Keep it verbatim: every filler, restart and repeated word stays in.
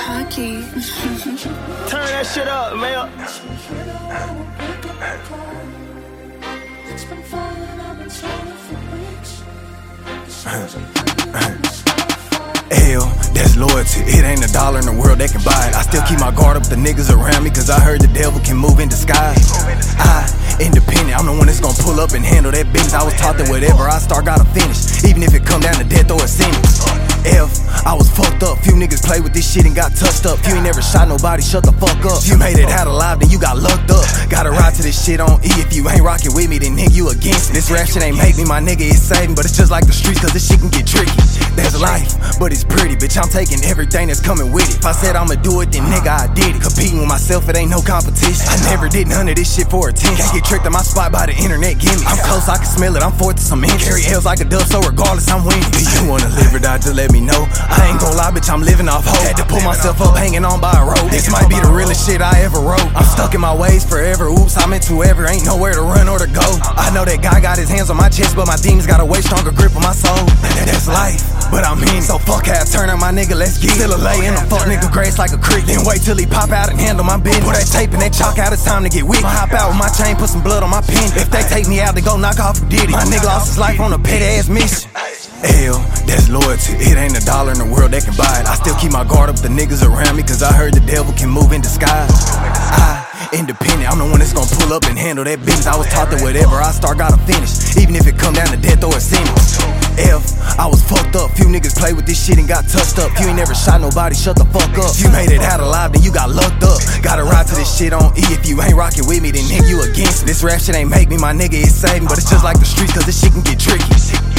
cocky. Turn that shit up, man. Hell, that's loyalty. It ain't a dollar in the world that can buy it. I still keep my guard up, the niggas around me, cause I heard the devil can move in disguise. I, independent, I'm the one that's gonna pull up and handle that business. I was taught that whatever I start gotta finish, even if it come down to death or a sentence. F, I was fucked up. Few niggas play with this shit and got touched up. You ain't never shot nobody, shut the fuck up. You made it out alive, then you got lucked up. Gotta ride to this shit on E. If you ain't rockin' with me, then nigga, you against it. This rap shit ain't make me, my nigga, it's saving. But it's just like the streets, cause this shit can get tricky. There's life, but it's pretty, bitch, I'm taking everything that's coming with it. If I said I'ma do it, then nigga, I did it. Competing with myself, it ain't no competition. I never did none of this shit for attention. Can't get tricked on my spot by the internet gimmicks. I'm close, I can smell it, I'm forth to some inches. Carry L's like a dove, so regardless, I'm winning. Do you wanna live or die, just let me know. I ain't gon' lie, bitch, I'm living off hope. Had to pull myself up, hanging on by a rope. This might be the realest shit I ever wrote. I'm stuck in my ways forever, oops, I'm into ever. Ain't nowhere to run or to go. I know that guy got his hands on my chest, but my demons got a way stronger grip on my soul. That's life, but I'm in, so fuck half turn on my nigga, let's get. Still a lay in a fuck nigga grace like a creek. Then wait till he pop out and handle my business. Put that tape and that chalk out, it's time to get wicked. Hop out with my chain, put some blood on my pen. If they take me out, they go knock off who did it. My nigga lost his life on a petty ass mission. L, that's loyalty. It ain't a dollar in the world that can buy it. I still keep my guard up, the niggas around me, cause I heard the devil can move in disguise. I, independent, I'm the one that's gonna pull up and handle that business. I was taught that whatever I start gotta finish, even if it come down to death or a sentence. F, I was fucked up. Few niggas play with this shit and got touched up. You ain't never shot nobody, shut the fuck up. You made it out alive, then you got lucked up. Gotta ride to this shit on E. If you ain't rockin' with me, then nigga, you against it. This rap shit ain't make me, my nigga, it's saving. But it's just like the streets, cause this shit can get tricky.